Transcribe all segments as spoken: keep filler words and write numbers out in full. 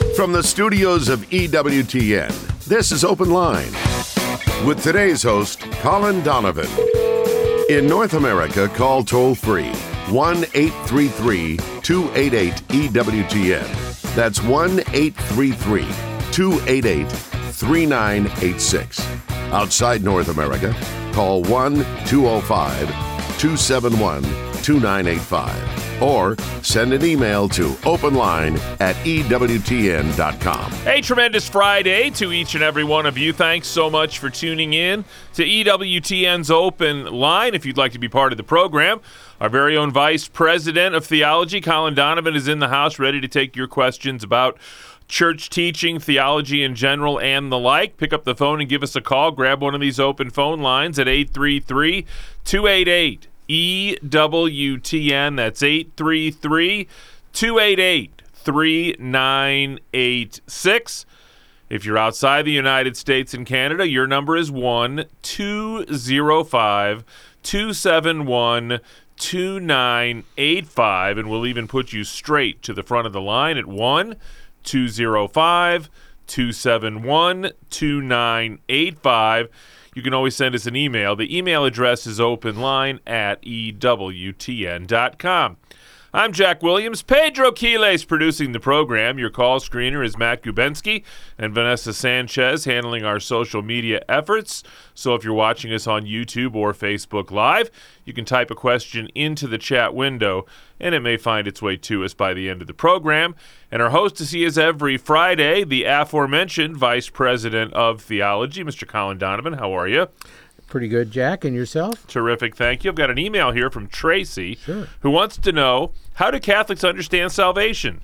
From the studios of E W T N, this is Open Line with today's host, Colin Donovan. In North America, call toll-free one eight three three, two eight eight, E W T N. That's one eight three three, two eight eight, three nine eight six. Outside North America, call one two zero five, two seven one, two nine eight five or send an email to openline at E W T N dot com. A tremendous Friday to each and every one of you. Thanks so much for tuning in to E W T N's Open Line. If you'd like to be part of the program, our very own Vice President of Theology, Colin Donovan, is in the house ready to take your questions about church teaching, theology in general, and the like. Pick up the phone and give us a call. Grab one of these open phone lines at eight three three, two eight eight, E W T N. That's eight three three, two eight eight, three nine eight six. If you're outside the United States and Canada, your number is one two zero five, two seven one, two nine eight five, and we'll even put you straight to the front of the line at one two zero five, two seven one, two nine eight five. You can always send us an email. The email address is openline at E W T N dot com. I'm Jack Williams. Pedro Quiles producing the program. Your call screener is Matt Gubensky and Vanessa Sanchez handling our social media efforts. So if you're watching us on YouTube or Facebook Live, you can type a question into the chat window, and it may find its way to us by the end of the program. And our host is he is every Friday, the aforementioned Vice President of Theology, Mister Colin Donovan. How are you? Pretty good, Jack. And yourself? Terrific, thank you. I've got an email here from Tracy, sure, who wants to know, how do Catholics understand salvation?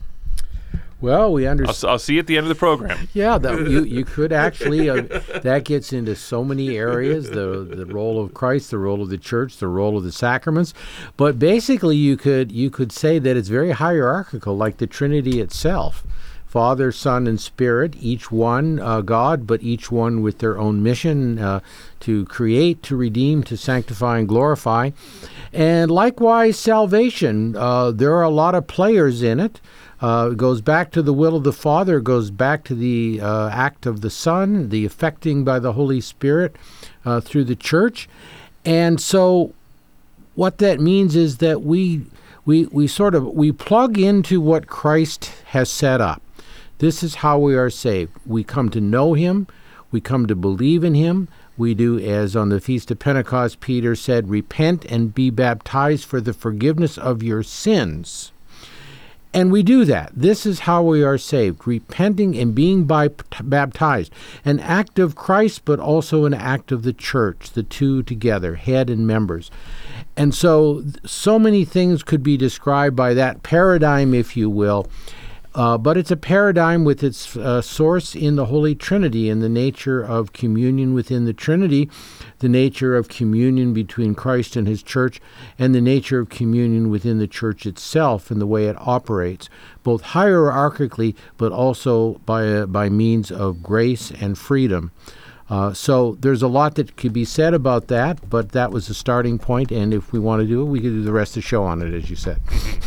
Well, we understand. I'll, I'll see you at the end of the program. Yeah, that, you you could actually. Uh, that gets into so many areas: the the role of Christ, the role of the church, the role of the sacraments. But basically, you could you could say that it's very hierarchical, like the Trinity itself. Father, Son, and Spirit, each one uh, God, but each one with their own mission uh, to create, to redeem, to sanctify, and glorify. And likewise, salvation. Uh, there are a lot of players in it. Uh, it goes back to the will of the Father, it goes back to the uh, act of the Son, the effecting by the Holy Spirit uh, through the church. And so what that means is that we, we, we sort of, we plug into what Christ has set up. This is how we are saved. We come to know him. We come to believe in him. We do, as on the Feast of Pentecost, Peter said, repent and be baptized for the forgiveness of your sins. And we do that. This is how we are saved, repenting and being by, baptized. An act of Christ, but also an act of the church, the two together, head and members. And so, so many things could be described by that paradigm, if you will. Uh, but it's a paradigm with its uh, source in the Holy Trinity, in the nature of communion within the Trinity, the nature of communion between Christ and his church, and the nature of communion within the church itself and the way it operates, both hierarchically but also by, uh, by means of grace and freedom. Uh, so there's a lot that could be said about that, but that was the starting point, and if we want to do it, we could do the rest of the show on it, as you said.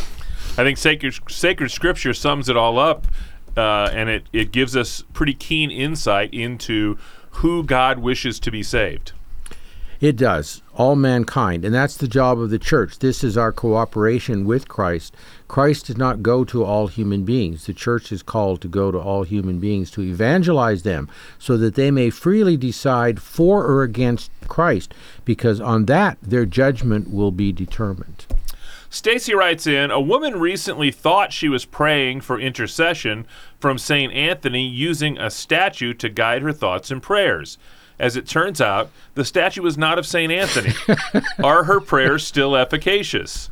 I think sacred, sacred Scripture sums it all up, uh, and it, it gives us pretty keen insight into who God wishes to be saved. It does, all mankind, and that's the job of the church. This is our cooperation with Christ. Christ did not go to all human beings. The church is called to go to all human beings, to evangelize them, so that they may freely decide for or against Christ, because on that their judgment will be determined. Stacy writes in, a woman recently thought she was praying for intercession from Saint Anthony using a statue to guide her thoughts and prayers. As it turns out, the statue was not of Saint Anthony. Are her prayers still efficacious?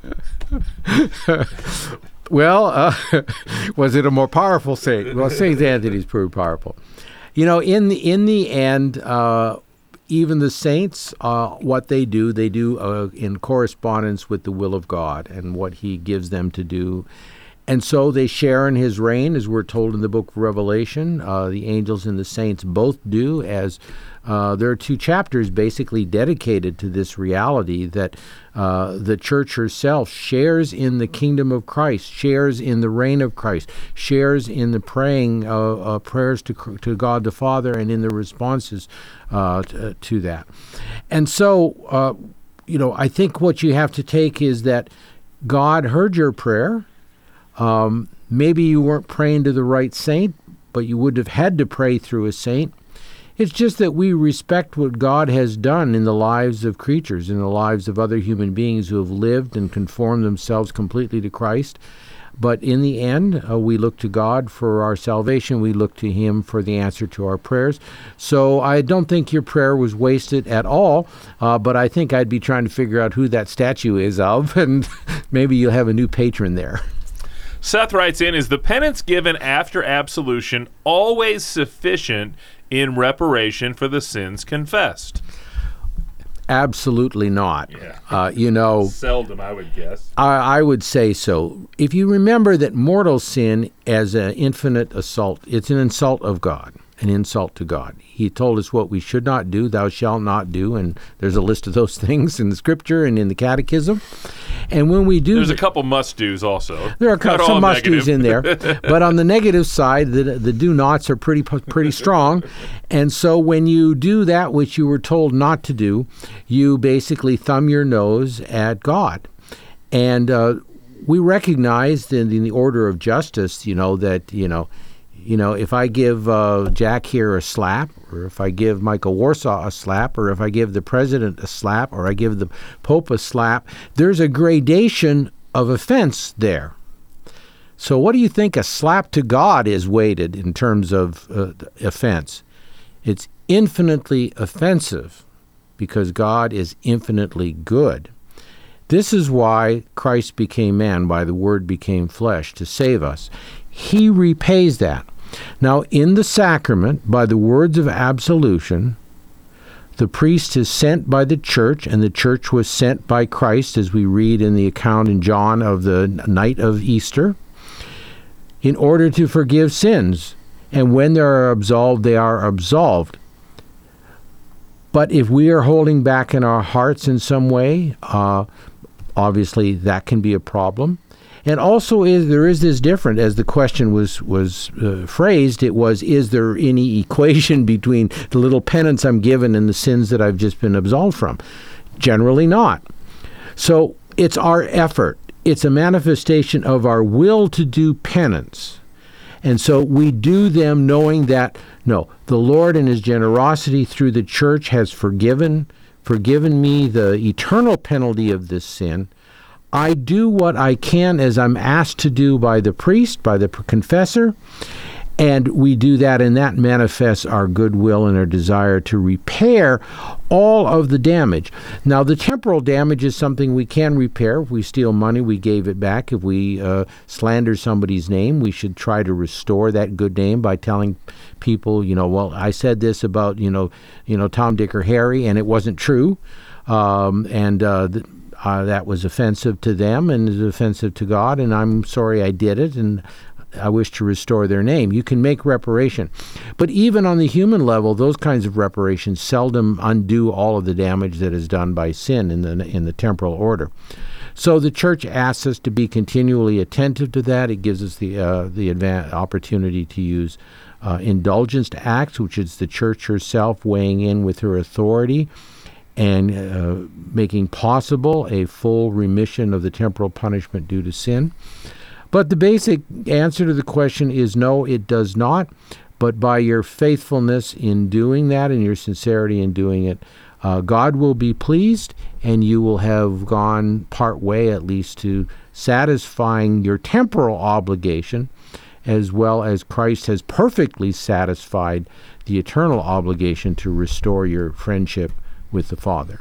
Well, uh, was it a more powerful saint? Well, Saint Anthony's pretty powerful. You know, in the, in the end, uh, even the saints, uh, what they do, they do uh, in correspondence with the will of God and what he gives them to do. And so they share in his reign, as we're told in the book of Revelation. Uh, the angels and the saints both do, as uh, there are two chapters basically dedicated to this reality that uh, the church herself shares in the kingdom of Christ, shares in the reign of Christ, shares in the praying uh, uh, prayers to, to God the Father and in the responses uh, to, to that. And so, uh, you know, I think what you have to take is that God heard your prayer. Um, maybe you weren't praying to the right saint, but you would have had to pray through a saint. It's just that we respect what God has done in the lives of creatures, in the lives of other human beings who have lived and conformed themselves completely to Christ. But in the end, uh, we look to God for our salvation. We look to Him for the answer to our prayers. So I don't think your prayer was wasted at all, uh, but I think I'd be trying to figure out who that statue is of, and maybe you'll have a new patron there. Seth writes in, is the penance given after absolution always sufficient in reparation for the sins confessed? Absolutely not. Yeah. Uh, you know, seldom, I would guess. I, I would say so. If you remember that mortal sin as an infinite assault, it's an insult of God, an insult to God. He told us what we should not do, thou shalt not do, and there's a list of those things in the Scripture and in the Catechism. And when we do... There's a couple must-dos also. There are couple, some must-dos in there. But on the negative side, the, the do-nots are pretty pretty strong. And so when you do that which you were told not to do, you basically thumb your nose at God. And uh, we recognize in, in the order of justice, you know, that, you know, You know, if I give uh, Jack here a slap, or if I give Michael Warsaw a slap, or if I give the president a slap, or I give the Pope a slap, there's a gradation of offense there. So what do you think a slap to God is weighted in terms of uh, offense? It's infinitely offensive because God is infinitely good. This is why Christ became man, why the Word became flesh, to save us. He repays that. Now, in the sacrament, by the words of absolution, the priest is sent by the church, and the church was sent by Christ, as we read in the account in John of the night of Easter, in order to forgive sins. And when they are absolved, they are absolved. But if we are holding back in our hearts in some way, uh, obviously that can be a problem. And also, is there is this different, as the question was was uh, phrased, it was, is there any equation between the little penance I'm given and the sins that I've just been absolved from? Generally not. So it's our effort. It's a manifestation of our will to do penance. And so we do them knowing that, no, the Lord in His generosity through the church has forgiven, forgiven me the eternal penalty of this sin. I do what I can as I'm asked to do by the priest, by the confessor, and we do that, and that manifests our goodwill and our desire to repair all of the damage. Now, the temporal damage is something we can repair. If we steal money, we gave it back. If we uh, slander somebody's name, we should try to restore that good name by telling people, you know, well, I said this about, you know, you know, Tom, Dick, or Harry, and it wasn't true, um, and uh, the, Uh, that was offensive to them and is offensive to God, and I'm sorry I did it, and I wish to restore their name. You can make reparation. But even on the human level, those kinds of reparations seldom undo all of the damage that is done by sin in the in the temporal order. So the church asks us to be continually attentive to that. It gives us the uh, the advan- opportunity to use uh, indulgence to acts, which is the church herself weighing in with her authority and uh, making possible a full remission of the temporal punishment due to sin. But the basic answer to the question is no, it does not. But by your faithfulness in doing that and your sincerity in doing it, uh, God will be pleased, and you will have gone part way at least to satisfying your temporal obligation, as well as Christ has perfectly satisfied the eternal obligation to restore your friendship with the Father.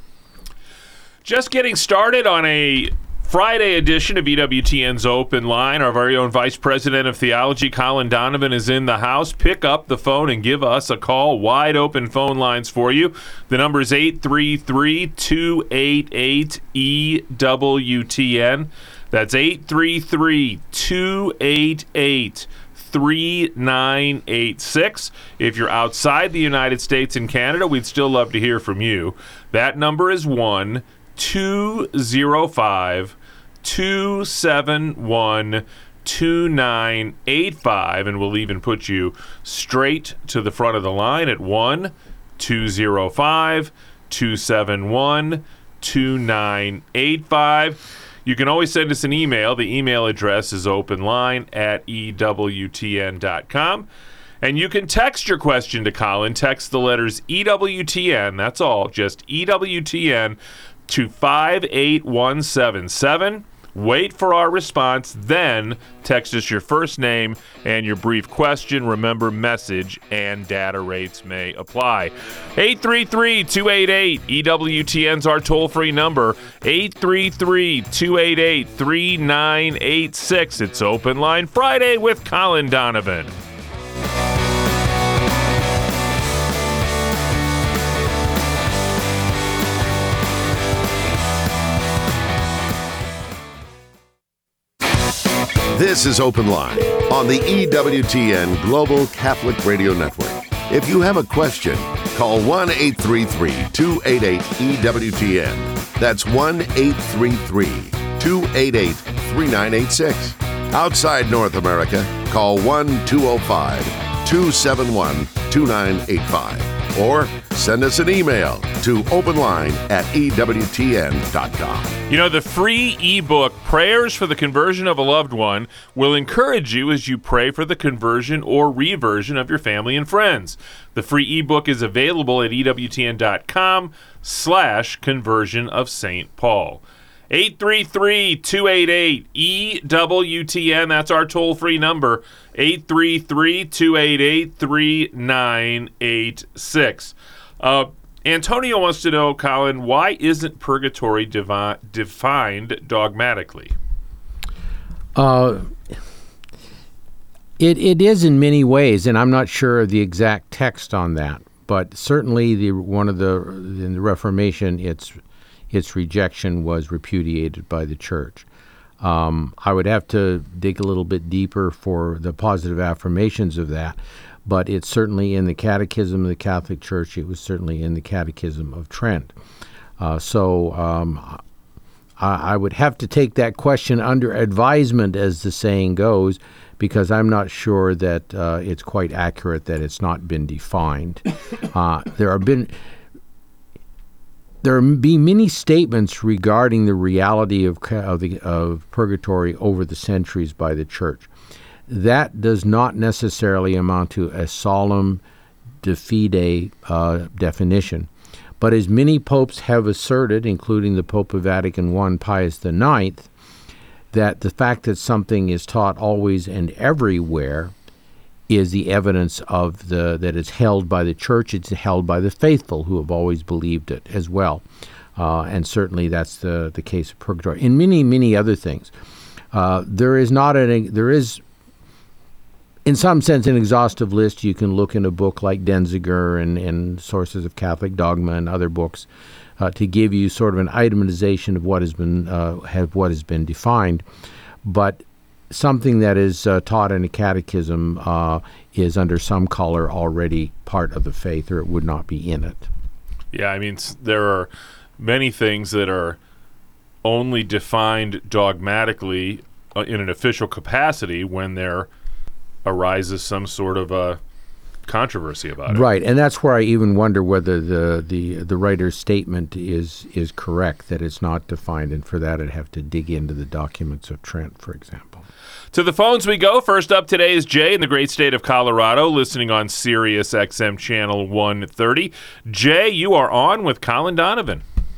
Just getting started on a Friday edition of E W T N's Open Line. Our very own Vice President of Theology, Colin Donovan, is in the house. Pick up the phone and give us a call. Wide open phone lines for you. The number is eight three three, two eight eight, E W T N. That's eight three three, two eight eight, three nine eight six. If you're outside the United States and Canada, we'd still love to hear from you. That number is one two zero five, two seven one, two nine eight five, and we'll even put you straight to the front of the line at one two zero five, two seven one, two nine eight five. You can always send us an email. The email address is openline at E W T N dot com. And you can text your question to Colin. Text the letters E W T N, that's all, just E W T N, to five eight one seven seven. Wait for our response, then text us your first name and your brief question. Remember, message and data rates may apply. eight three three, two eight eight, E W T N's our toll-free number, eight three three, two eight eight, three nine eight six. It's Open Line Friday with Colin Donovan. This is Open Line on the E W T N Global Catholic Radio Network. If you have a question, call one eight three three, two eight eight, E W T N. That's one eight three three, two eight eight, three nine eight six. Outside North America, call one two zero five, two seven one, two nine eight five. Or send us an email to openline at E W T N dot com. You know, the free ebook, Prayers for the Conversion of a Loved One, will encourage you as you pray for the conversion or reversion of your family and friends. The free ebook is available at E W T N dot com slash conversion of Saint Paul. eight three three, two eight eight, E W T N, that's our toll-free number, eight three three, two eight eight, three nine eight six. Uh, Antonio wants to know, Colin, why isn't purgatory devi- defined dogmatically? Uh, it it is in many ways, and I'm not sure of the exact text on that. But certainly, the one of the in the Reformation, its its rejection was repudiated by the Church. Um, I would have to dig a little bit deeper for the positive affirmations of that, but it's certainly in the Catechism of the Catholic Church. It was certainly in the Catechism of Trent. Uh, so um, I, I would have to take that question under advisement, as the saying goes, because I'm not sure that uh, it's quite accurate that it's not been defined. Uh, there have been... There have been many statements regarding the reality of, of, the, of purgatory over the centuries by the Church. That does not necessarily amount to a solemn de fide uh, definition. But as many popes have asserted, including the Pope of Vatican One, Pius the Ninth, that the fact that something is taught always and everywhere is the evidence of the that it's held by the Church. It's held by the faithful who have always believed it as well. Uh, and certainly that's the, the case of purgatory. In many, many other things. Uh, there is not an, there is, in some sense, an exhaustive list. You can look in a book like Denziger and, and Sources of Catholic Dogma and other books uh, to give you sort of an itemization of what has been uh, have what has been defined. But something that is uh, taught in a catechism uh, is under some color already part of the faith, or it would not be in it. Yeah, I mean, there are many things that are only defined dogmatically uh, in an official capacity when there arises some sort of a controversy about it. Right, and that's where I even wonder whether the, the, the writer's statement is is correct, that it's not defined, and for that I'd have to dig into the documents of Trent, for example. To the phones we go. First up today is Jay in the great state of Colorado, listening on Sirius X M Channel one thirty. Jay, you are on with Colin Donovan.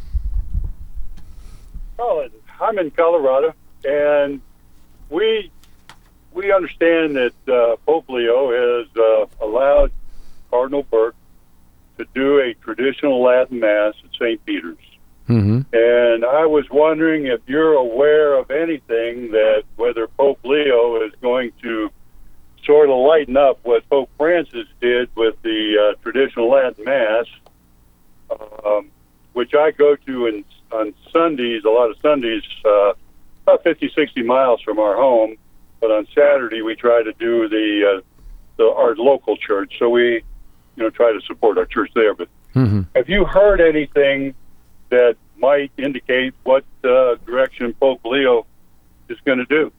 Colin, I'm in Colorado, and we we understand that uh, Pope Leo has uh, allowed Cardinal Burke to do a traditional Latin Mass at Saint Peter's. Mm-hmm. And I was wondering if you're aware of anything that whether Pope Leo is going to sort of lighten up what Pope Francis did with the uh, traditional Latin Mass, um, which I go to in, on Sundays, a lot of Sundays, uh, about fifty, sixty miles from our home. But on Saturday, we try to do the, uh, the our local church. So we, you know, try to support our church there. But Mm-hmm. have you heard anything that might indicate what uh, direction Pope Leo is going to do?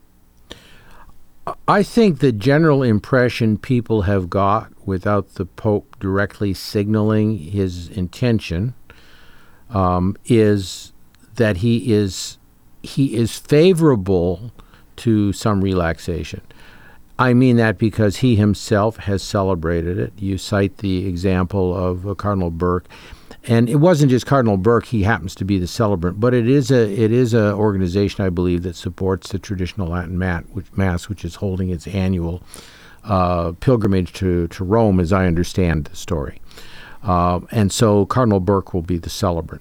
I think the general impression people have got, without the Pope directly signaling his intention, um, is that he is he is favorable to some relaxation. I mean that because he himself has celebrated it. You cite the example of uh, Cardinal Burke, and it wasn't just Cardinal Burke. He happens to be the celebrant, but it is a it is a organization, I believe, that supports the traditional Latin Mass, which, Mass, which is holding its annual uh, pilgrimage to, to Rome, as I understand the story. Uh, and so Cardinal Burke will be the celebrant.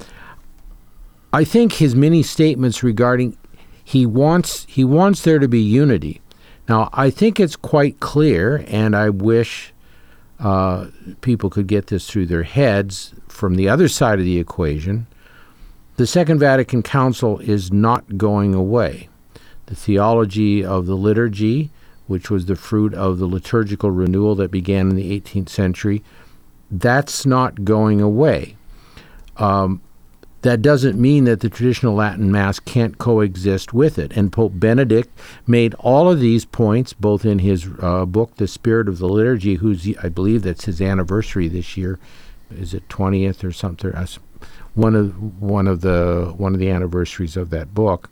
I think his many statements regarding he wants he wants there to be unity. Now, I think it's quite clear, and I wish uh, people could get this through their heads from the other side of the equation. The Second Vatican Council is not going away. The theology of the liturgy, which was the fruit of the liturgical renewal that began in the eighteenth century, that's not going away. Um, That doesn't mean that the traditional Latin Mass can't coexist with it. And Pope Benedict made all of these points, both in his uh, book, The Spirit of the Liturgy, who's, I believe that's his anniversary this year. Is it twentieth or something? One of one of the one of the anniversaries of that book.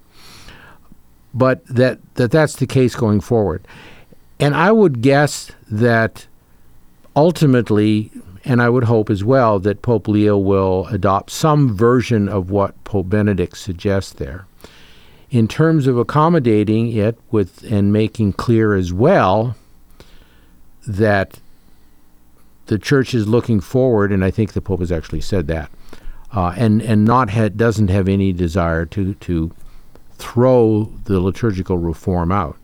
But that, that that's the case going forward. And I would guess that ultimately, and I would hope as well, that Pope Leo will adopt some version of what Pope Benedict suggests there. In terms of accommodating it with and making clear as well that the Church is looking forward, and I think the Pope has actually said that, uh, and and not ha- doesn't have any desire to to throw the liturgical reform out.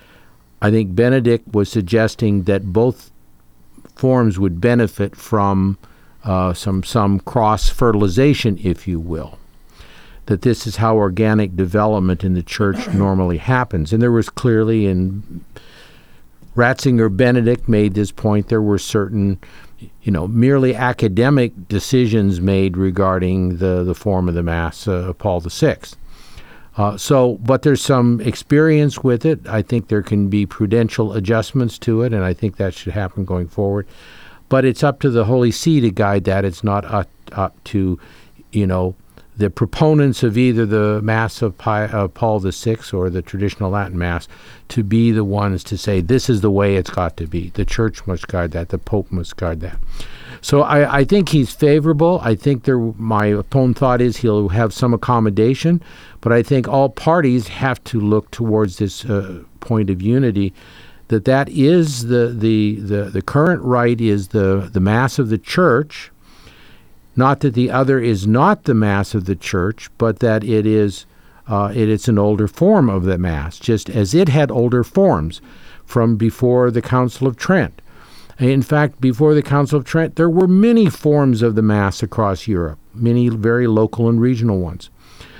I think Benedict was suggesting that both forms would benefit from uh, some some cross-fertilization, if you will, that this is how organic development in the Church normally happens. And there was clearly, in Ratzinger, Benedict made this point, there were certain, you know, merely academic decisions made regarding the, the form of the Mass uh, of Paul the Sixth. Uh, so, but there's some experience with it. I think there can be prudential adjustments to it, and I think that should happen going forward. But it's up to the Holy See to guide that. It's not up, up to, you know, the proponents of either the Mass of Pi, uh, Paul the Sixth or the traditional Latin Mass to be the ones to say, this is the way it's got to be. The Church must guide that. The Pope must guide that. So I, I think he's favorable. I think there. My own thought is he'll have some accommodation, but I think all parties have to look towards this uh, point of unity, that that is the, the, the, the current rite is the, the Mass of the Church, not that the other is not the Mass of the Church, but that it is uh, it, it's an older form of the Mass, just as it had older forms from before the Council of Trent. In fact, before the Council of Trent, there were many forms of the Mass across Europe, many very local and regional ones.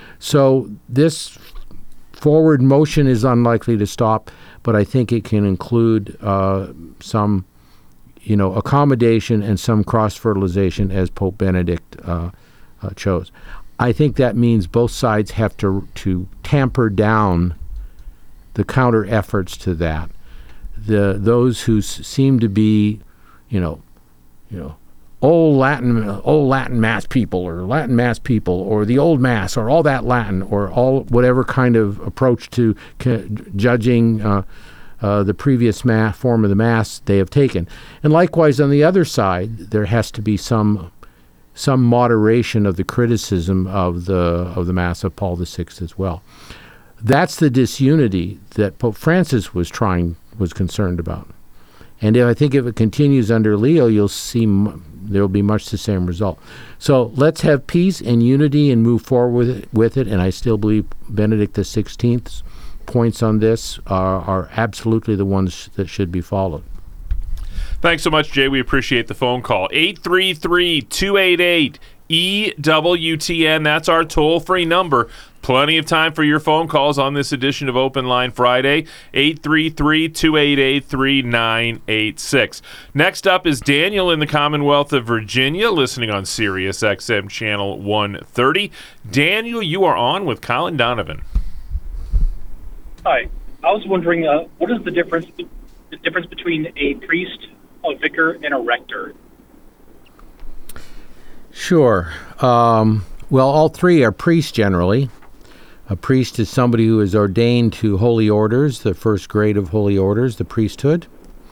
So this forward motion is unlikely to stop, but I think it can include uh, some, you know, accommodation and some cross-fertilization as Pope Benedict uh, uh, chose. I think that means both sides have to to tamper down the counter efforts to that. The those who s- seem to be, you know, you know, old Latin, old Latin Mass people, or Latin Mass people, or the old Mass, or all that Latin, or all whatever kind of approach to c- judging uh, uh, the previous mass, form of the Mass they have taken. And likewise, on the other side, there has to be some some moderation of the criticism of the of the Mass of Paul the Sixth as well. That's the disunity that Pope Francis was trying. was concerned about. And if, I think if it continues under Leo, you'll see m- there will be much the same result. So let's have peace and unity and move forward with it, with it. And I still believe Benedict the sixteenth's points on this are, are absolutely the ones that should be followed. Thanks so much, Jay. We appreciate the phone call. eight three three, two eight eight, E W T N. That's our toll-free number. Plenty of time for your phone calls on this edition of Open Line Friday. eight three three, two eight eight, three nine eight six. Next up is Daniel in the Commonwealth of Virginia, listening on Sirius X M Channel one thirty. Daniel, you are on with Colin Donovan. Hi. I was wondering, uh, what is the difference the difference between a priest, a vicar, and a rector? Sure. Um, well, all three are priests generally. A priest is somebody who is ordained to holy orders, the first grade of holy orders, the priesthood.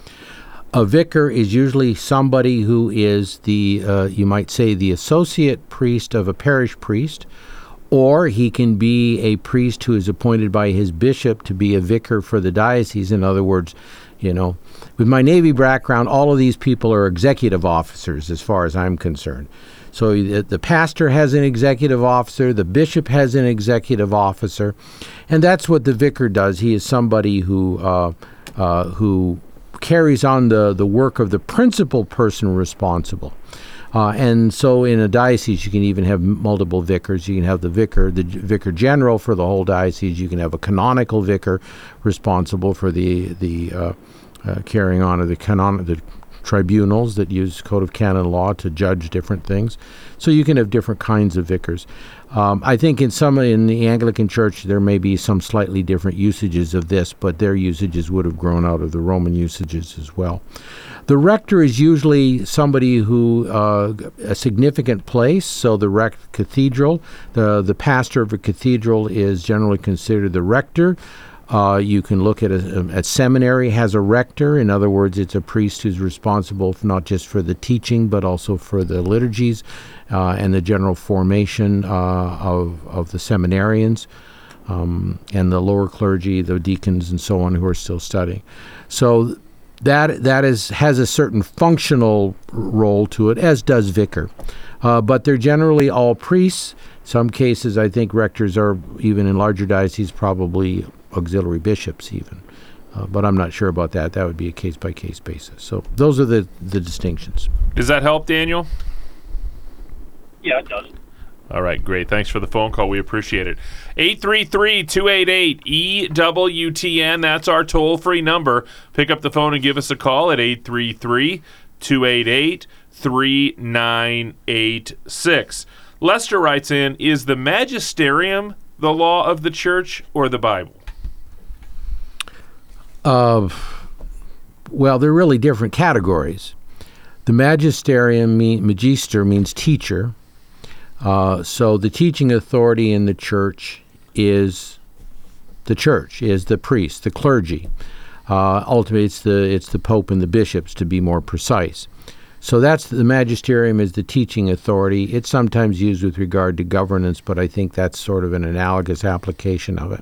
A vicar is usually somebody who is the, uh, you might say, the associate priest of a parish priest, or he can be a priest who is appointed by his bishop to be a vicar for the diocese. In other words, you know, with my Navy background, all of these people are executive officers as far as I'm concerned. So the pastor has an executive officer, the bishop has an executive officer, and that's what the vicar does. He is somebody who uh, uh, who carries on the, the work of the principal person responsible. Uh, and so in a diocese, you can even have multiple vicars. You can have the vicar, the vicar general for the whole diocese. You can have a canonical vicar responsible for the the uh, uh, carrying on of the canon the tribunals that use Code of Canon Law to judge different things. So you can have different kinds of vicars. Um, I think in some in the Anglican Church there may be some slightly different usages of this, but their usages would have grown out of the Roman usages as well. The rector is usually somebody who uh, a significant place. So the rec- cathedral, the the pastor of a cathedral is generally considered the rector. Uh, you can look at a, a seminary has a rector. In other words, it's a priest who's responsible for not just for the teaching, but also for the liturgies uh, and the general formation uh, of, of the seminarians um, and the lower clergy, the deacons and so on who are still studying. So that that is has a certain functional role to it, as does vicar. Uh, but they're generally all priests. Some cases, I think rectors are, even in larger dioceses, probably auxiliary bishops even. Uh, but I'm not sure about that. That would be a case-by-case basis. So those are the, the distinctions. Does that help, Daniel? Yeah, it does. All right, great. Thanks for the phone call. We appreciate it. eight three three, two eight eight, E W T N. That's our toll-free number. Pick up the phone and give us a call at eight three three, two eight eight, three nine eight six. Lester writes in, is the magisterium the law of the church or the Bible? Uh, well, they're really different categories. The magisterium, mean, magister means teacher. Uh, so the teaching authority in the church is the church, is the priest, the clergy. Uh, ultimately, it's the it's the pope and the bishops, to be more precise. So that's the magisterium is the teaching authority. It's sometimes used with regard to governance, but I think that's sort of an analogous application of it.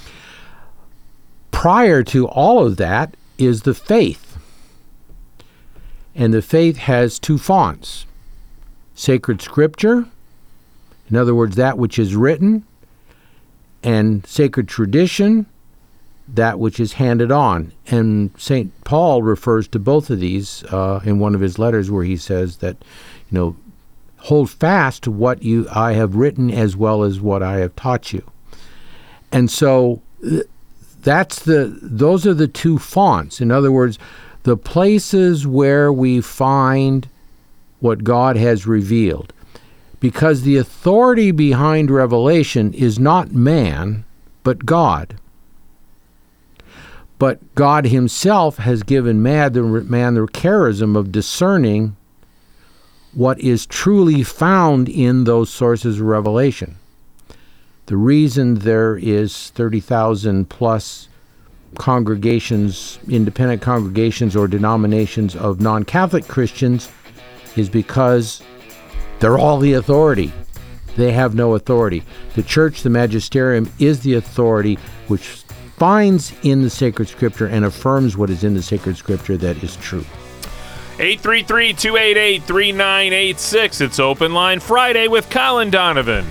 Prior to all of that is the faith. And the faith has two fonts. Sacred Scripture, in other words, that which is written, and sacred tradition, that which is handed on. And Saint Paul refers to both of these uh, in one of his letters, where he says that, you know, hold fast to what you I have written as well as what I have taught you. And so th- that's the those are the two fonts. In other words, the places where we find what God has revealed. Because the authority behind revelation is not man, but God. But God himself has given man the, man the charism of discerning what is truly found in those sources of revelation. The reason there is thirty thousand plus congregations, independent congregations or denominations of non-Catholic Christians is because they're all the authority. They have no authority. The church, the magisterium, is the authority which finds in the sacred scripture and affirms what is in the sacred scripture that is true. eight three three, two eight eight, three nine eight six. It's Open Line Friday with Colin Donovan.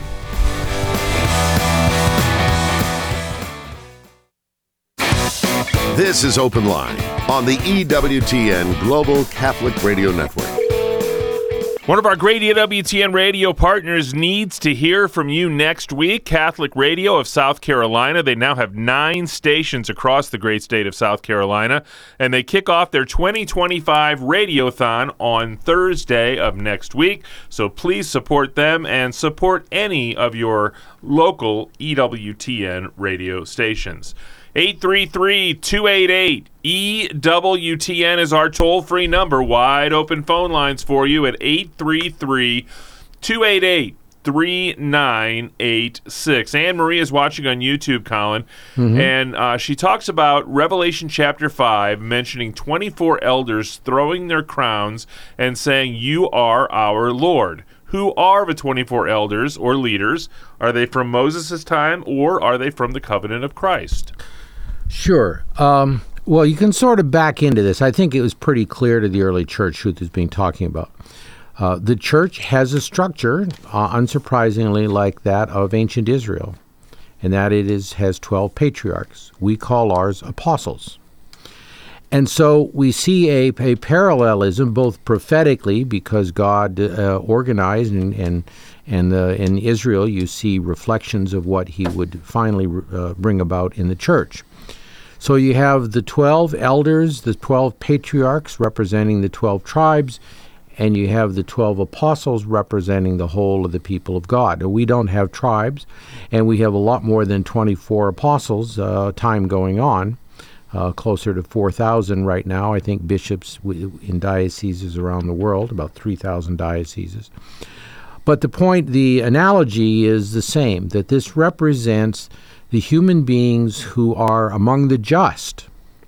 This is Open Line on the E W T N Global Catholic Radio Network. One of our great E W T N radio partners needs to hear from you next week. Catholic Radio of South Carolina. They now have nine stations across the great state of South Carolina, and they kick off their twenty twenty-five Radiothon on Thursday of next week. So please support them and support any of your local E W T N radio stations. eight three three, two eight eight, E W T N is our toll-free number. Wide open phone lines for you at eight three three, two eight eight, three nine eight six. Anne Marie is watching on YouTube, Colin, mm-hmm. and uh, she talks about Revelation chapter five, mentioning twenty-four elders throwing their crowns and saying, "You are our Lord." Who are the twenty-four elders or leaders? Are they from Moses' time, or are they from the covenant of Christ? Sure. Um, well, you can sort of back into this. I think it was pretty clear to the early church who is being talking about. Uh, the church has a structure, uh, unsurprisingly, like that of ancient Israel, and that it is has twelve patriarchs. We call ours apostles. And so we see a, a parallelism, both prophetically, because God uh, organized, and and, and uh, in Israel you see reflections of what he would finally uh, bring about in the church. So you have the twelve elders, the twelve patriarchs representing the twelve tribes, and you have the twelve apostles representing the whole of the people of God. We don't have tribes, and we have a lot more than twenty-four apostles, uh, time going on, uh, closer to four thousand right now. I think bishops in dioceses around the world, about three thousand dioceses. But the point, the analogy is the same, that this represents the human beings who are among the just.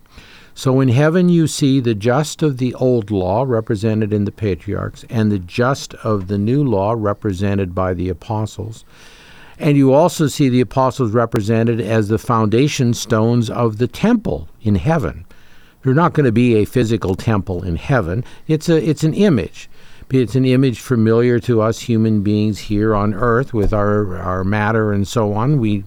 So in heaven you see the just of the old law represented in the patriarchs, and the just of the new law represented by the apostles. And you also see the apostles represented as the foundation stones of the temple in heaven. There's not going to be a physical temple in heaven. It's a it's an image. It's an image familiar to us human beings here on earth with our, our matter and so on. We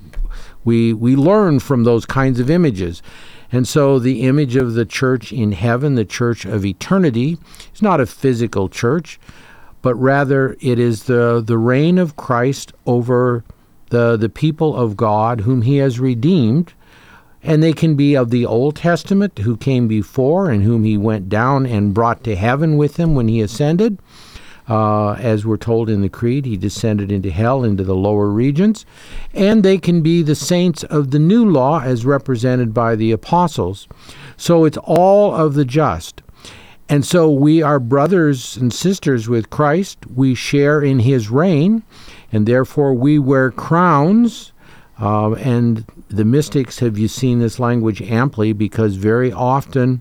We we learn from those kinds of images. And so the image of the church in heaven, the church of eternity, is not a physical church, but rather it is the, the reign of Christ over the, the people of God whom he has redeemed. And they can be of the Old Testament, who came before and whom he went down and brought to heaven with him when he ascended. Uh, as we're told in the Creed, he descended into hell, into the lower regions. And they can be the saints of the new law as represented by the apostles. So it's all of the just. And so we are brothers and sisters with Christ. We share in his reign, and therefore we wear crowns. Uh, and the mystics have you seen this language amply, because very often,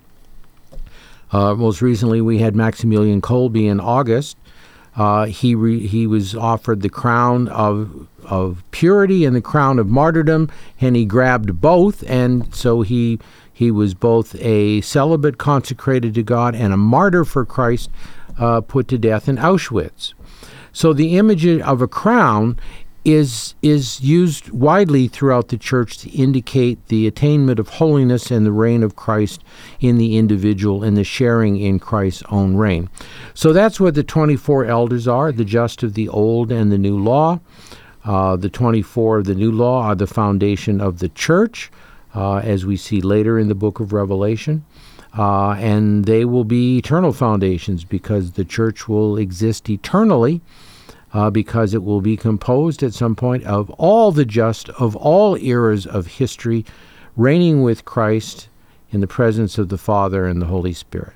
uh, most recently we had Maximilian Kolbe in August. Uh, he re, he was offered the crown of of purity and the crown of martyrdom, and he grabbed both, and so he he was both a celibate consecrated to God and a martyr for Christ, uh, put to death in Auschwitz. So the image of a crown is is used widely throughout the church to indicate the attainment of holiness and the reign of Christ in the individual and the sharing in Christ's own reign. So that's what the twenty-four elders are, the just of the old and the new law. Uh, the twenty-four of the new law are the foundation of the church, uh, as we see later in the book of Revelation. Uh, and they will be eternal foundations, because the church will exist eternally, Uh, because it will be composed at some point of all the just of all eras of history, reigning with Christ in the presence of the Father and the Holy Spirit.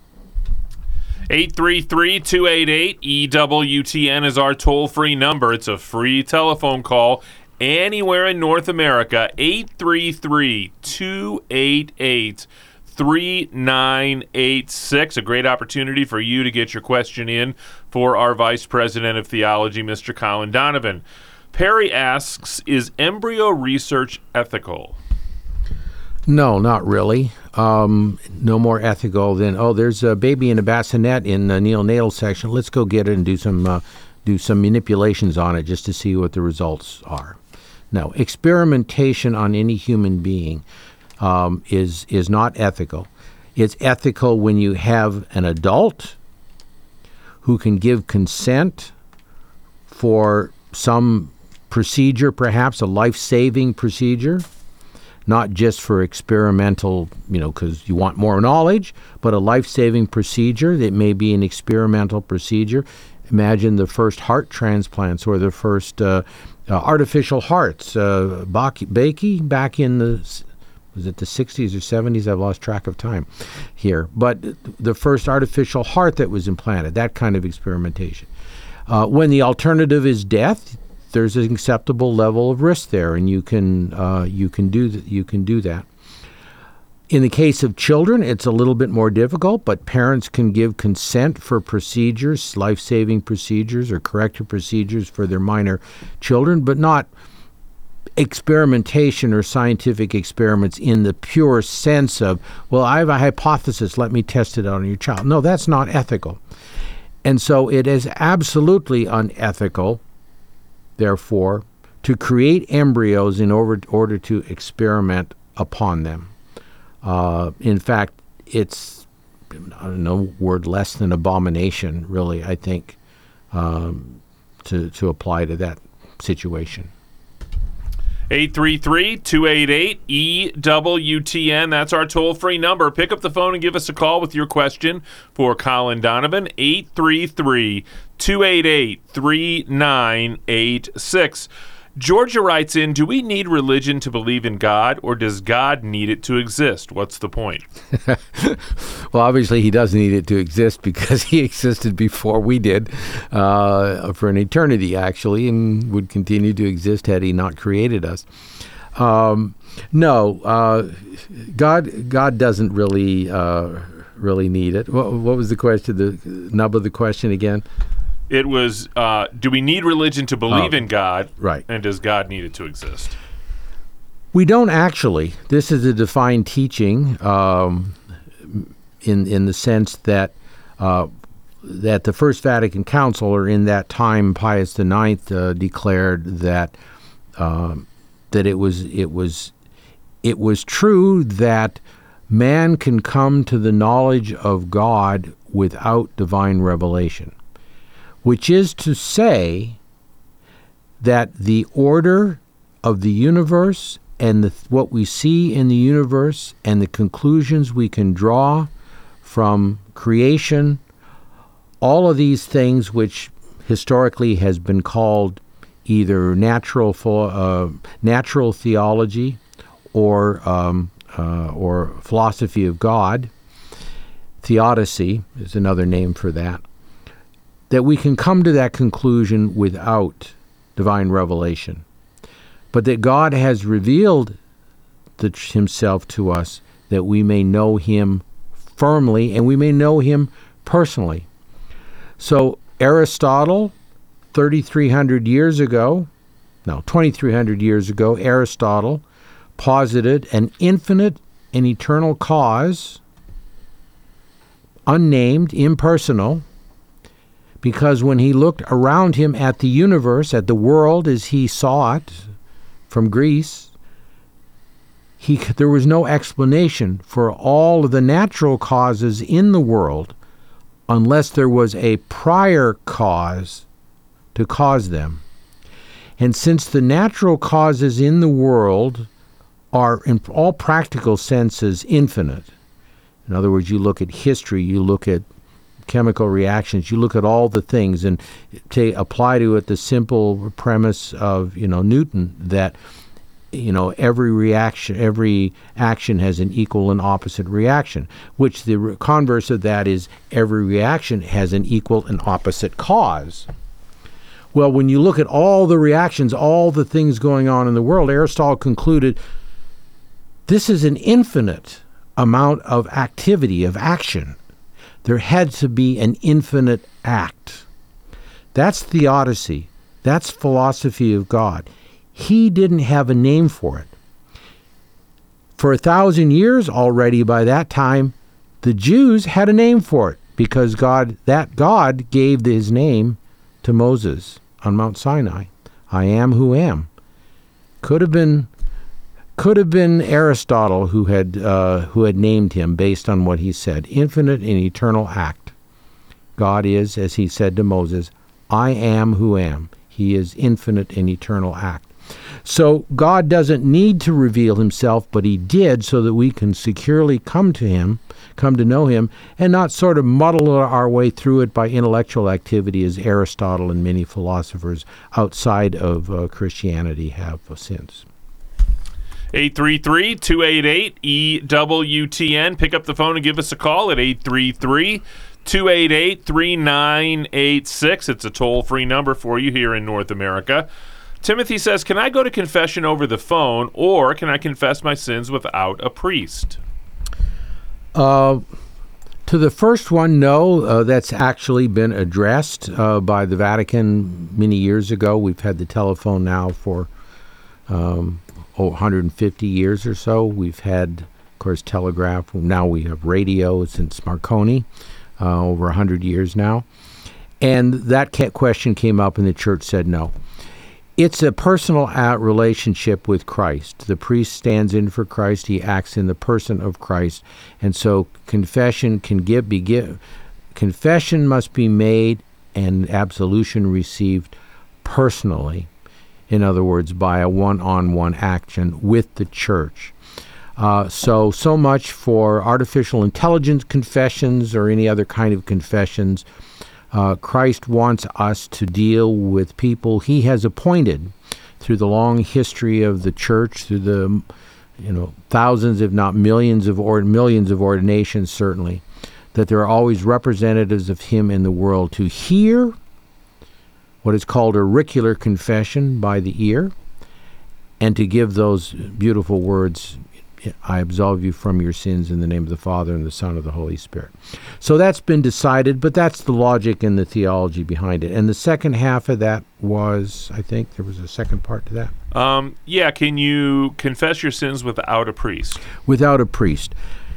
eight three three, two eight eight, E W T N is our toll-free number. It's a free telephone call anywhere in North America. eight three three, two eight eight, three nine eight six. A great opportunity for you to get your question in for our Vice President of Theology, Mister Colin Donovan. Perry asks, is embryo research ethical? No, not really. Um, no more ethical than, oh, there's a baby in a bassinet in the neonatal section. Let's go get it and do some uh, do some manipulations on it just to see what the results are. No, experimentation on any human being um, is is not ethical. It's ethical when you have an adult who can give consent for some procedure, perhaps a life-saving procedure, not just for experimental, you know, because you want more knowledge, but a life-saving procedure that may be an experimental procedure. Imagine the first heart transplants or the first uh, uh, artificial hearts. Uh, Bakey, back in the, was it the sixties or seventies? I've lost track of time here. But the first artificial heart that was implanted, that kind of experimentation. Uh, when the alternative is death, there's an acceptable level of risk there, and you can uh, you can do th- you can do that. In the case of children, it's a little bit more difficult, but parents can give consent for procedures, life-saving procedures or corrective procedures for their minor children, but not experimentation or scientific experiments in the pure sense of, well, I have a hypothesis, let me test it on your child. No, that's not ethical. And so it is absolutely unethical, therefore, to create embryos in order, order to experiment upon them. Uh, in fact, it's, I don't know, word less than abomination, really, I think, um, to, to apply to that situation. eight three three, two eight eight, E W T N. That's our toll-free number. Pick up the phone and give us a call with your question for Colin Donovan. eight three three, two eight eight, three nine eight six. Georgia writes in, do we need religion to believe in God, or does God need it to exist? What's the point? Well, obviously he does need it to exist because he existed before we did, uh, for an eternity, actually, and would continue to exist had he not created us. Um, no, uh, God God doesn't really uh, really need it. What, what was the question, the nub of the question again? It was, uh, do we need religion to believe Oh, in God? right. And does God need it to exist? We don't actually. This is a defined teaching um, in in the sense that uh, that the First Vatican Council, or in that time Pius the Ninth, uh, declared that um, that it was it was it was true that man can come to the knowledge of God without divine revelation, which is to say that the order of the universe and the, what we see in the universe and the conclusions we can draw from creation, all of these things which historically has been called either natural uh, natural theology or um, uh, or philosophy of God, theodicy is another name for that, that we can come to that conclusion without divine revelation, but that God has revealed the, himself to us that we may know him firmly and we may know him personally. So Aristotle, thirty-three hundred years ago, no, twenty-three hundred years ago, Aristotle posited an infinite and eternal cause, unnamed, impersonal, because when he looked around him at the universe, at the world as he saw it from Greece, he, there was no explanation for all of the natural causes in the world unless there was a prior cause to cause them. And since the natural causes in the world are, in all practical senses, infinite, in other words, you look at history, you look at chemical reactions, you look at all the things and to apply to it the simple premise of, you know, Newton, that, you know, every reaction, every action has an equal and opposite reaction, which the converse of that is every reaction has an equal and opposite cause. Well, when you look at all the reactions, all the things going on in the world, Aristotle concluded this is an infinite amount of activity, of action. There had to be an infinite act. That's theodicy. That's philosophy of God. He didn't have a name for it. For a thousand years already by that time, the Jews had a name for it because God, that God gave his name to Moses on Mount Sinai. I am who am. Could have been could have been Aristotle who had uh, who had named him based on what he said. Infinite and eternal act. God is, as he said to Moses, I am who am. He is infinite and eternal act. So God doesn't need to reveal himself, but he did so that we can securely come to him, come to know him, and not sort of muddle our way through it by intellectual activity as Aristotle and many philosophers outside of uh, Christianity have since. eight three three, two eight eight, E W T N. Pick up the phone and give us a call at eight three three, two eight eight, three nine eight six. It's a toll-free number for you here in North America. Timothy says, can I go to confession over the phone, or can I confess my sins without a priest? Uh, to the first one, no. Uh, that's actually been addressed uh, by the Vatican many years ago. We've had the telephone now for um, oh, one hundred fifty years or so. We've had, of course, telegraph. Now we have radio since Marconi, uh, over one hundred years now. And that question came up, and the church said no. It's a personal out relationship with Christ. The priest stands in for Christ. He acts in the person of Christ. And so confession can give, be give, confession must be made and absolution received personally. In other words, by a one-on-one action with the church. Uh, so, so much for artificial intelligence confessions or any other kind of confessions. Uh, Christ wants us to deal with people he has appointed through the long history of the church, through the you know thousands, if not millions of or millions of ordinations, certainly, that there are always representatives of him in the world to hear what is called auricular confession by the ear, and to give those beautiful words, I absolve you from your sins in the name of the Father and the Son and of the Holy Spirit. So that's been decided, but that's the logic and the theology behind it. And the second half of that was, I think there was a second part to that. Um, yeah, can you confess your sins without a priest? Without a priest.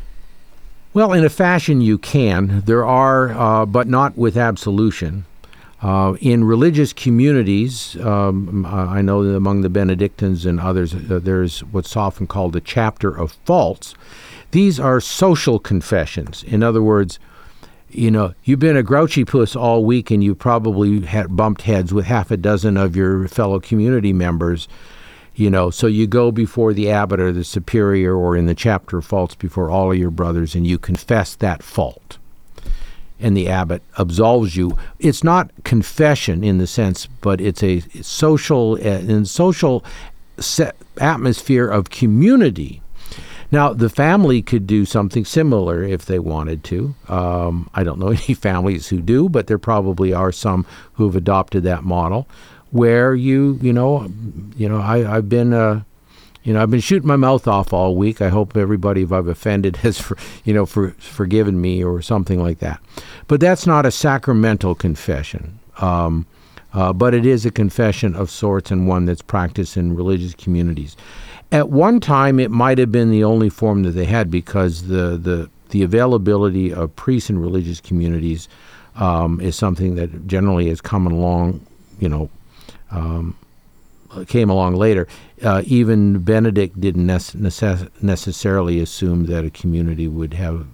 Well, in a fashion you can. There are, uh, but not with absolution. Uh, in religious communities, um, I know that among the Benedictines and others, uh, there's what's often called a chapter of faults. These are social confessions. In other words, you know, you've been a grouchy puss all week and you probably had bumped heads with half a dozen of your fellow community members, you know, so you go before the abbot or the superior or in the chapter of faults before all of your brothers and you confess that fault. And the abbot absolves you. It's not confession in the sense, but it's a social, uh, in social set atmosphere of community. Now, the family could do something similar if they wanted to. Um, I don't know any families who do, but there probably are some who have adopted that model, where you, you know, you know, I, I've been. Uh, You know, I've been shooting my mouth off all week. I hope everybody, if I've offended, has, for, you know, for, forgiven me or something like that. But that's not a sacramental confession. Um, uh, but it is a confession of sorts and one that's practiced in religious communities. At one time, it might have been the only form that they had because the the, the availability of priests in religious communities um, is something that generally has come along, you know, um, came along later. Uh, even Benedict didn't necess- necessarily assume that a community would have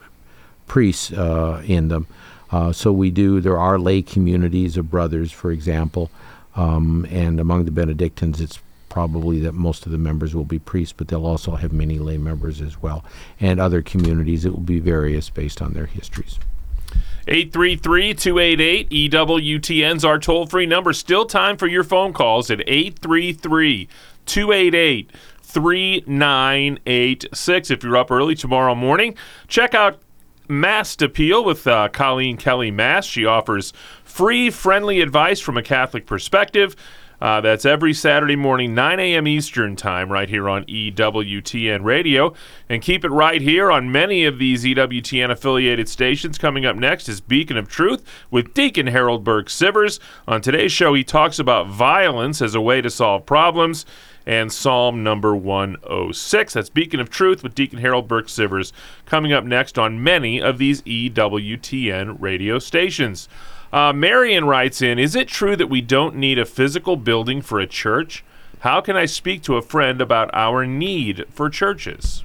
priests uh, in them. Uh, so we do, there are lay communities of brothers, for example, um, and among the Benedictines it's probably that most of the members will be priests, but they'll also have many lay members as well. And other communities, it will be various based on their histories. eight three three, two eight eight, E W T N's our toll-free number. Still time for your phone calls at eight three three, two eight eight, three nine eight six. If you're up early tomorrow morning, check out Mast Appeal with uh, Colleen Kelly Mast. She offers free, friendly advice from a Catholic perspective. Uh, that's every Saturday morning, nine a.m. Eastern Time, right here on E W T N Radio. And keep it right here on many of these E W T N-affiliated stations. Coming up next is Beacon of Truth with Deacon Harold Burke-Sivers. On today's show, he talks about violence as a way to solve problems and Psalm number one oh six. That's Beacon of Truth with Deacon Harold Burke-Sivers coming up next on many of these E W T N radio stations. Uh, Marion writes in, is it true that we don't need a physical building for a church? How can I speak to a friend about our need for churches?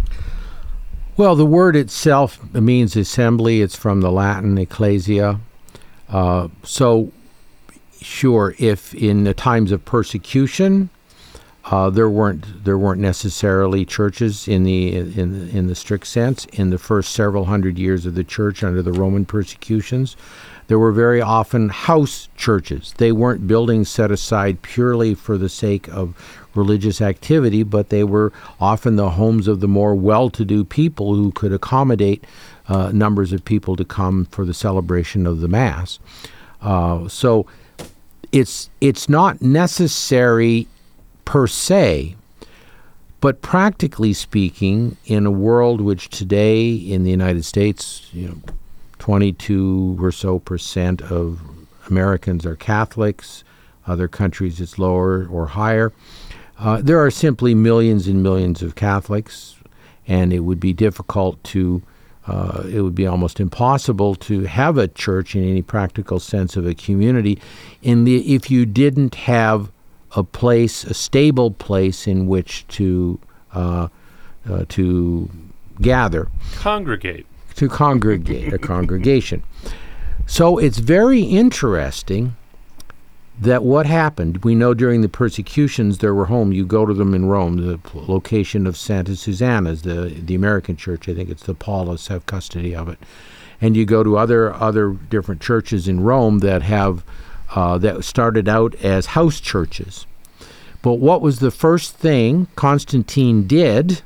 Well, the word itself means assembly. It's from the Latin ecclesia. Uh, so, sure, if in the times of persecution, uh, there weren't there weren't necessarily churches in the in in the strict sense. In the first several hundred years of the church under the Roman persecutions, there were very often house churches. They weren't buildings set aside purely for the sake of religious activity, but they were often the homes of the more well-to-do people who could accommodate uh, numbers of people to come for the celebration of the Mass. Uh, so it's it's not necessary per se, but practically speaking, in a world which today in the United States, you know, twenty-two or so percent of Americans are Catholics. Other countries it's lower or higher. Uh, there are simply millions and millions of Catholics, and it would be difficult to, uh, it would be almost impossible to have a church in any practical sense of a community in the if you didn't have a place, a stable place in which to uh, uh, to gather. Congregate. To congregate, a congregation. So it's very interesting that what happened, we know during the persecutions there were homes, you go to them in Rome, the location of Santa Susanna's, the the American church, I think it's the Paulists have custody of it. And you go to other other different churches in Rome that have, uh, that started out as house churches. But what was the first thing Constantine did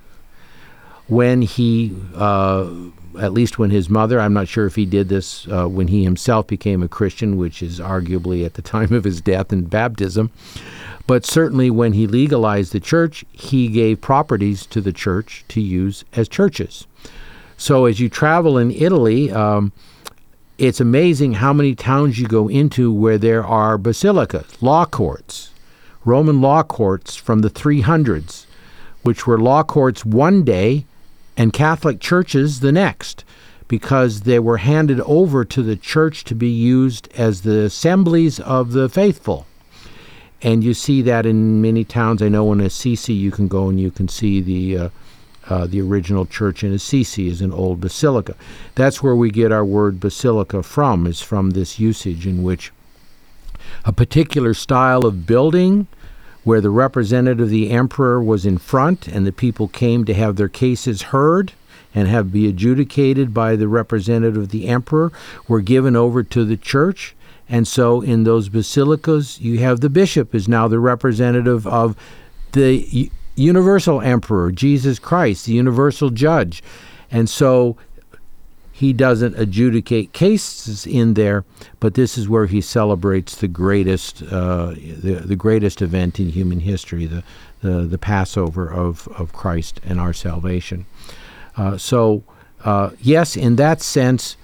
when he, uh, at least when his mother, I'm not sure if he did this uh, when he himself became a Christian, which is arguably at the time of his death and baptism, but certainly when he legalized the church, he gave properties to the church to use as churches. So as you travel in Italy, um, it's amazing how many towns you go into where there are basilicas, law courts, Roman law courts from the three hundreds, which were law courts one day and Catholic churches the next, because they were handed over to the church to be used as the assemblies of the faithful. And you see that in many towns. I know in Assisi you can go and you can see the uh, uh, the original church in Assisi is an old basilica. That's where we get our word basilica from, is from this usage in which a particular style of building where the representative of the emperor was in front and the people came to have their cases heard and have be adjudicated by the representative of the emperor, were given over to the church. And so in those basilicas, you have the bishop is now the representative of the u- universal emperor, Jesus Christ, the universal judge. And so he doesn't adjudicate cases in there, but this is where he celebrates the greatest, uh, the, the greatest event in human history, the the, the Passover of, of Christ and our salvation. Uh, so, uh, yes, in that sense,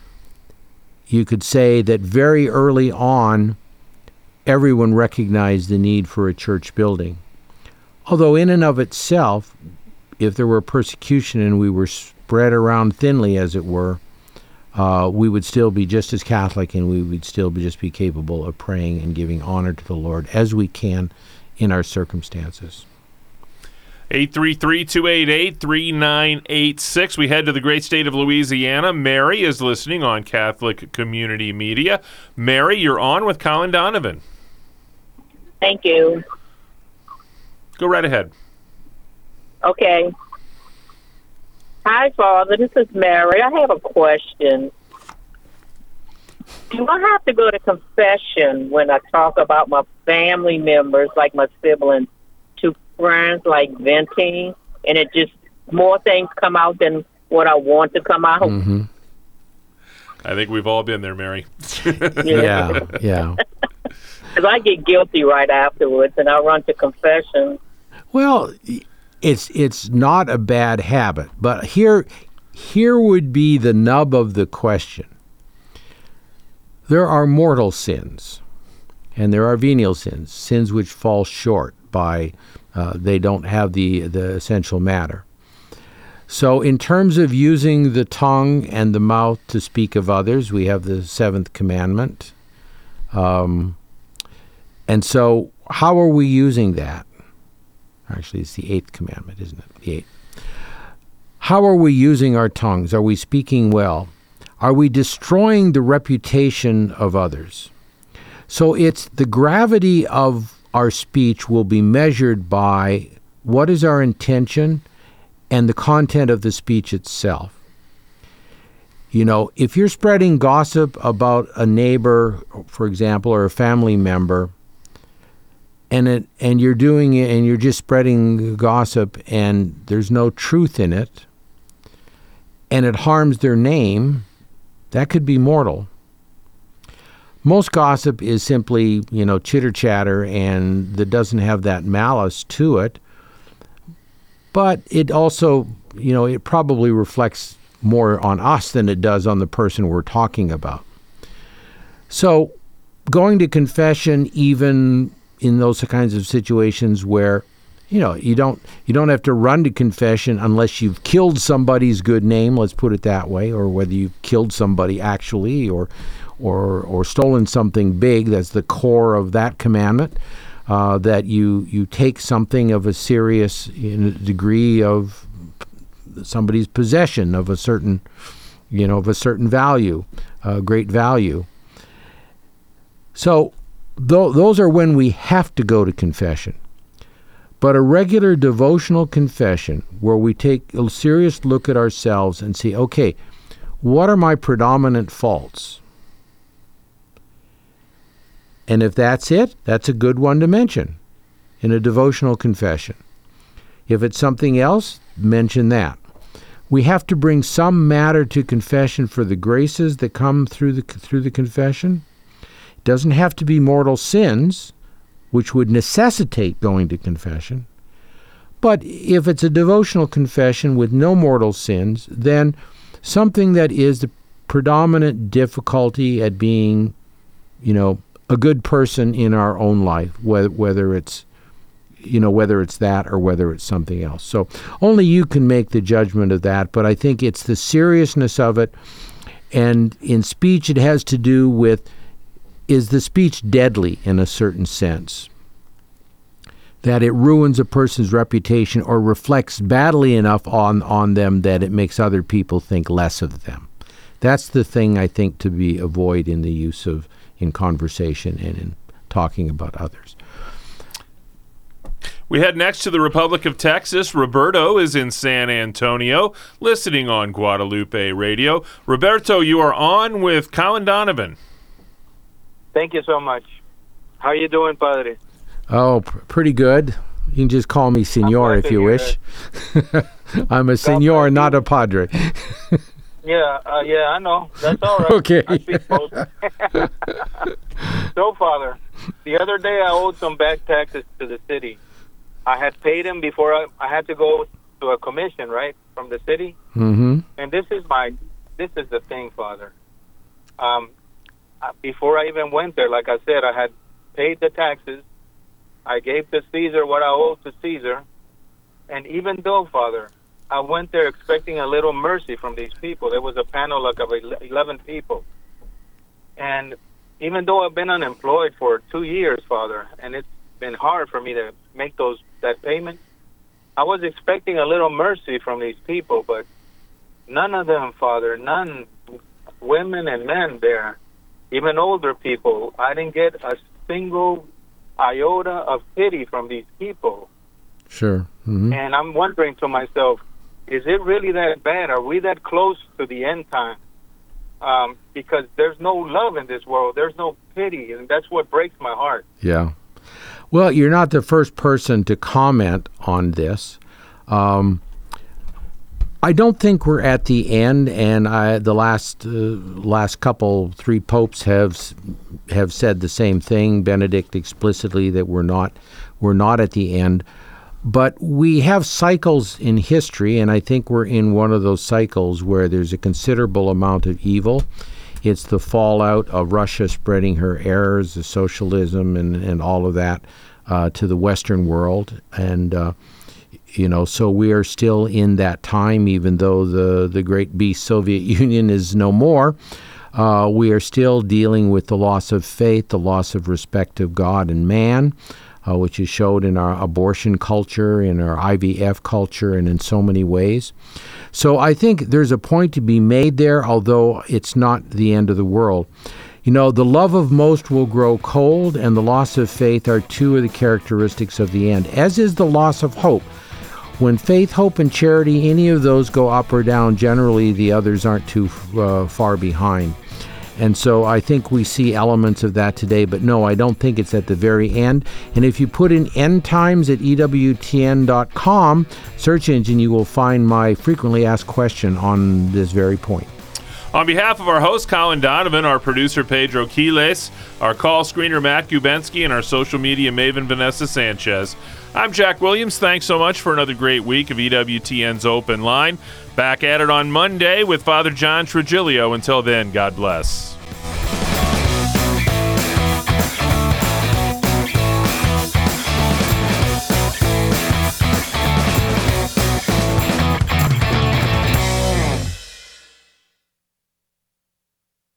you could say that very early on, everyone recognized the need for a church building. Although in and of itself, if there were persecution and we were spread around thinly, as it were, Uh, we would still be just as Catholic, and we would still be just be capable of praying and giving honor to the Lord as we can in our circumstances. eight three three, two eight eight, three nine eight six. We head to the great state of Louisiana. Mary is listening on Catholic Community Media. Mary, you're on with Colin Donovan. Thank you. Go right ahead. Okay. Hi, Father. This is Mary. I have a question. Do I have to go to confession when I talk about my family members, like my siblings, to friends, like venting, and it just more things come out than what I want to come out? Mm-hmm. I think we've all been there, Mary. Yeah, yeah. Because I get guilty right afterwards, and I run to confession. Well, It's it's not a bad habit, but here here would be the nub of the question. There are mortal sins, and there are venial sins, sins which fall short by uh, they don't have the the essential matter. So in terms of using the tongue and the mouth to speak of others, we have the seventh commandment. Um, and so how are we using that? Actually, it's the eighth commandment, isn't it? The eighth. How are we using our tongues? Are we speaking well? Are we destroying the reputation of others? So it's the gravity of our speech will be measured by what is our intention and the content of the speech itself. You know, if you're spreading gossip about a neighbor, for example, or a family member, and it and you're doing it and you're just spreading gossip and there's no truth in it, and it harms their name, that could be mortal. Most gossip is simply, you know, chitter-chatter, and that doesn't have that malice to it. But it also, you know, it probably reflects more on us than it does on the person we're talking about. So going to confession, even in those kinds of situations where, you know, you don't you don't have to run to confession unless you've killed somebody's good name, let's put it that way, or whether you've killed somebody actually, or or or stolen something big. That's the core of that commandment, uh, that you you take something of a serious in a degree of somebody's possession of a certain, you know, of a certain value, uh, great value. So th- those are when we have to go to confession. But a regular devotional confession where we take a serious look at ourselves and see, okay, what are my predominant faults? And if that's it, that's a good one to mention in a devotional confession. If it's something else, mention that. We have to bring some matter to confession for the graces that come through the through the confession. It doesn't have to be mortal sins, which would necessitate going to confession. But if it's a devotional confession with no mortal sins, then something that is the predominant difficulty at being, you know, a good person in our own life, whether, whether it's, you know, whether it's that or whether it's something else. So only you can make the judgment of that, but I think it's the seriousness of it. And in speech, it has to do with, is the speech deadly in a certain sense? That it ruins a person's reputation or reflects badly enough on, on them that it makes other people think less of them. That's the thing I think to be avoid in the use of, in conversation and in talking about others. We head next to the Republic of Texas. Roberto is in San Antonio, listening on Guadalupe Radio. Roberto, you are on with Colin Donovan. Thank you so much. How are you doing, Padre? Oh, pr- pretty good. You can just call me Senor if you wish. I'm a senor, not a padre. yeah, uh, yeah, I know. That's all right. Okay. I speak both. So, Father, the other day I owed some back taxes to the city. I had paid him before I, I had to go to a commission, right, from the city. Mm-hmm. And this is my, this is the thing, Father. Um, before I even went there, like I said, I had paid the taxes. I gave to Caesar what I owed to Caesar. And even though, Father, I went there expecting a little mercy from these people. There was a panel like of eleven people. And even though I've been unemployed for two years, Father, and it's been hard for me to make those that payment, I was expecting a little mercy from these people, but none of them, Father, none, women and men there, even older people, I didn't get a single iota of pity from these people. Sure. Mm-hmm. And I'm wondering to myself, is it really that bad? Are we that close to the end time? Um, because there's no love in this world. There's no pity, and that's what breaks my heart. Yeah. Well, you're not the first person to comment on this. Um, I don't think we're at the end, and I, the last uh, last couple, three popes have have said the same thing. Benedict explicitly that we're not we're not at the end, but we have cycles in history, and I think we're in one of those cycles where there's a considerable amount of evil. It's the fallout of Russia spreading her errors, the socialism, and, and all of that uh, to the Western world. And, uh, you know, so we are still in that time, even though the, the great beast Soviet Union is no more. Uh, we are still dealing with the loss of faith, the loss of respect of God and man. uh, which is showed in our abortion culture, in our I V F culture, and in so many ways. So I think there's a point to be made there, although it's not the end of the world. You know, the love of most will grow cold, and the loss of faith are two of the characteristics of the end, as is the loss of hope. When faith, hope, and charity, any of those go up or down, generally the others aren't too uh, far behind. And so I think we see elements of that today, but no, I don't think it's at the very end. And if you put in end times at E W T N dot com search engine, you will find my frequently asked question on this very point. On behalf of our host, Colin Donovan, our producer, Pedro Quiles, our call screener, Matt Gubensky, and our social media maven, Vanessa Sanchez, I'm Jack Williams. Thanks so much for another great week of E W T N's Open Line. Back at it on Monday with Father John Trujillo. Until then, God bless.